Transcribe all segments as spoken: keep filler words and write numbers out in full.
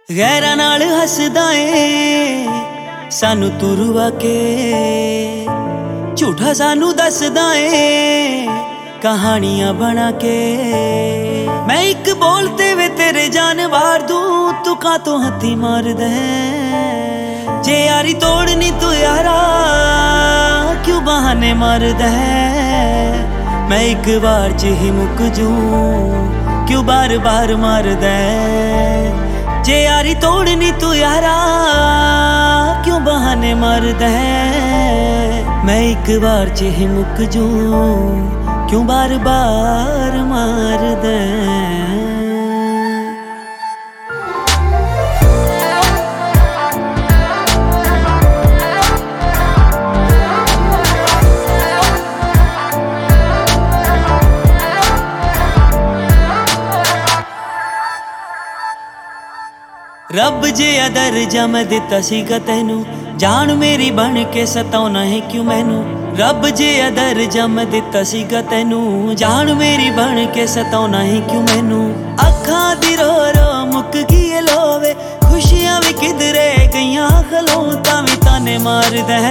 गैरां नाल हसदा ए सानू तू रुवा के, झूठा सानू दसदा ए कहानियां बना के। मैं एक बोलते वे तेरे जान वार दूं, तू का तो हथी मार दे। जे यारी तोड़नी तू यारा क्यों बहाने मार दे। मैं एक बार च ही मुक जूं क्यों बार बार मार दे। जे यारी तोड़नी तू यारा क्यों बहाने मार दे। मैं एक बार च ही मुक जूं क्यों बार बार मार दे। रब जे अदर जम दिता सीगा तैनू, जान मेरी बन के सताउना है क्यों मैनू। रब जे अदर जम दिता सीगा तैनू, जान मेरी बन के सताउना है क्यों मैनू। अखां दी रो रो मुक गई लोवे, खुशियां भी किधरे गईयां खलोता भी ताने मार दे।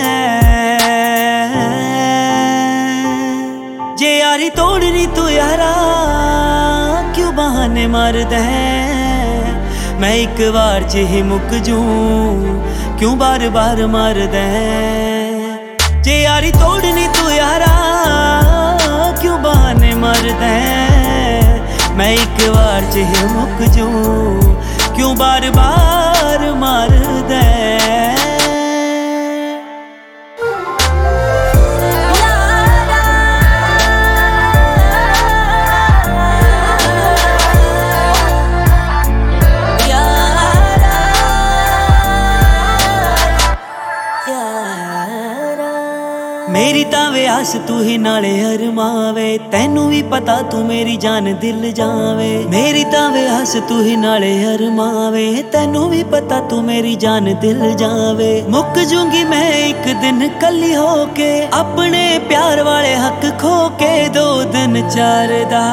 जे यारी तोड़नी तू यारा क्यों बहाने मार दे। मैं एक बार च ही मुक जूं क्यों बार बार मार दे। जे यारी तोड़नी तू यारा क्यों बहाने मार दे। मैं एक बार च ही मुक जूं क्यों बार बार मार दे। मेरी तावे आस तू ही नाले अरमावे, तैनू भी पता तू मेरी जान दिल जावे। मेरी तावे आस तू ही नाले अरमावे, तैनू भी पता तू मेरी जान दिल जावे। मुक जूंगी मैं एक दिन कली होके, अपने प्यार वाले हक खो के। दो दिन चार दा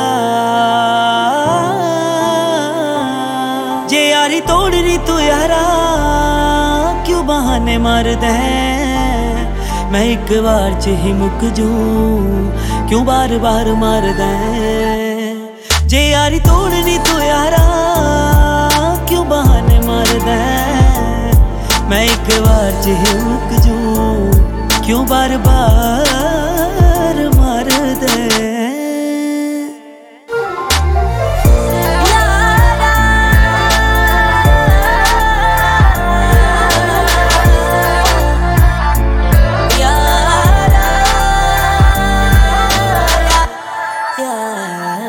जे यारी तोड़नी तू यारा क्यों बहाने मार दे। मैं एक बार च ही मुक जूं क्यों बार बार मार दे। जे यारी तोड़नी तू यारा क्यों बहाने मार दे। मैं एक बार च ही मुक जूं क्यों बार बार मार दे। Yeah.